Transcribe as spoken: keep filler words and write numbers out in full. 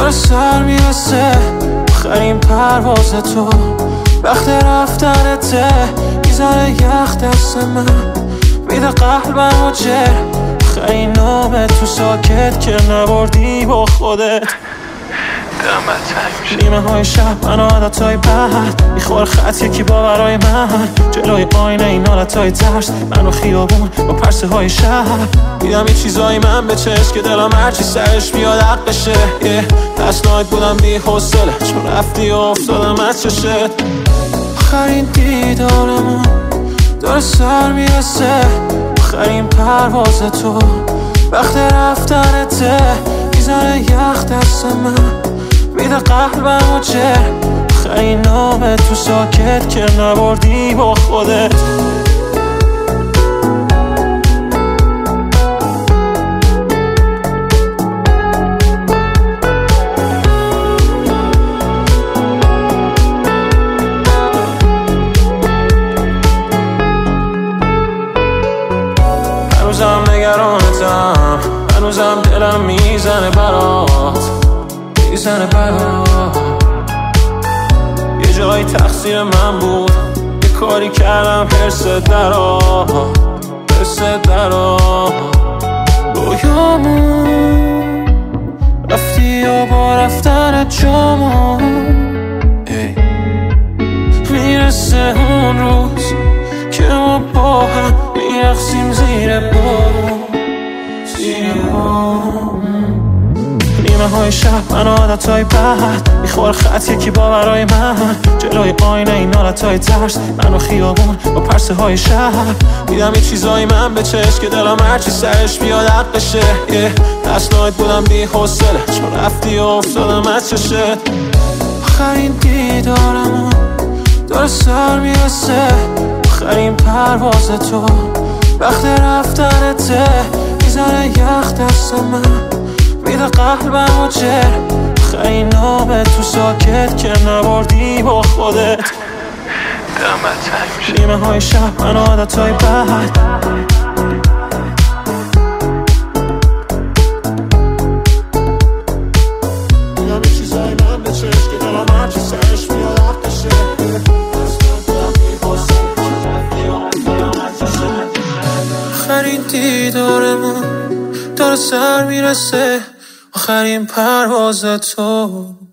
داره سر میرسه آخرین پرواز تو، وقت رفتنته میزنه یخ دست من، میده قلبم و جر آخرین نامه تو ساکت که نبردی با خودت. نیمه های شب من عادت های بد میخور خط یکی باورای من، جلوی آینه این حالت های ترس منو خیابون با پرسه های شب، دیدم یه چیزایی من به چشم که دلم هرچی سرش بیاد حق بشه. پس نایت بودم بی حوصله چون رفتی و افتادم از چشت. آخرین دیدارمون داره سر میرسه آخرین پرواز تو، وقت رفتنته میزنه یخ دست من، میده قلبم و جر آخرین نامه تو ساکت که نبردی با خودت. هنوزم نگرانتم، هنوزم دلم میزنه برات میزنه برات. یه جایی تقصیر من بود، یه کاری کردم حرست درا حرست درا. رویامون رفتی و با رفتن جامون میرسه اون روز که ما با هم میرقصیم زیر بارون زیر بارون. نیمه های شب من عادت های بد میخور خط یکی باورای من، جلوی آینه این حالت های ترس منو خیابون با پرسه های شب، دیدم یه چیزایی من به چشم که دلم هرچی سرش بیاد حق بشه. پس نایت بودم بی حوصله چون رفتی و افتادم از چشت. آخرین دیدارمون داره سر میرسه آخرین پرواز تو، وقت رفتنته میزنه یخ دست من، میده قلبم و جر آخرین نامه تو ساکت که نبردی با خودت. نیمه های شب من عادت های بد دیدم یه چیزایی من به چشم که دلم هرچی سرش بیاد حق بشه. آخرین دیدارمون داره سر میرسه آخرین پرواز تو.